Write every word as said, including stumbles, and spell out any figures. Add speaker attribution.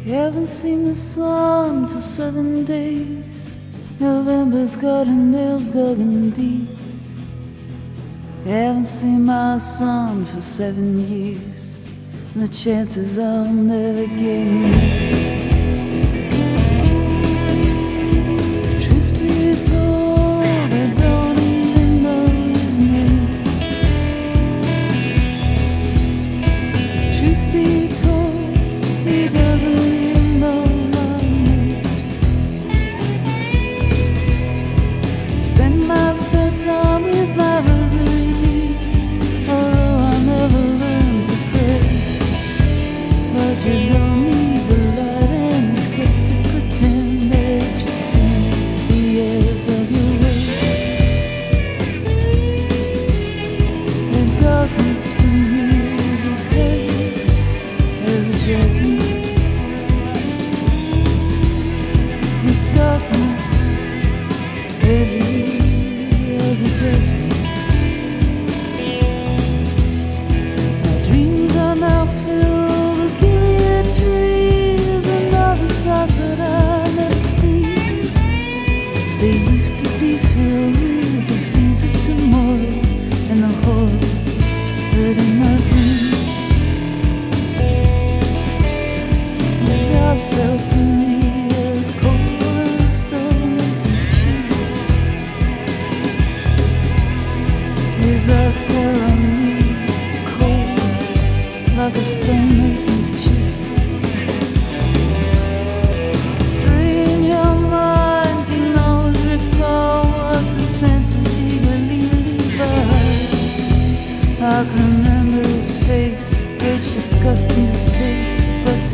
Speaker 1: Haven't seen the sun for seven days. November's got her nails dug in deep. Haven't seen my son for seven years, and the chances are I'll never get me. Truth be told, I don't even know his name. Truth be told, he doesn't even know my name. I spend my spare time with my rosary beads, although I never learned to pray. But you don't need the light, and it's best to pretend that you see the airs of your way. The darkness in you is as heavy as a judgment. This darkness, heavy as a judgment. My dreams are now filled with gilead trees and other sights that I've never seen. They used to be filled with the fears of tomorrow and the horror that in my dreams. His eyes felt to me as cold as a stonemason's chisel. His eyes fell on me cold like a stonemason's chisel. A strange young mind can always recall what the senses eagerly leave behind. I can remember his face, rage, disgust, and distaste, but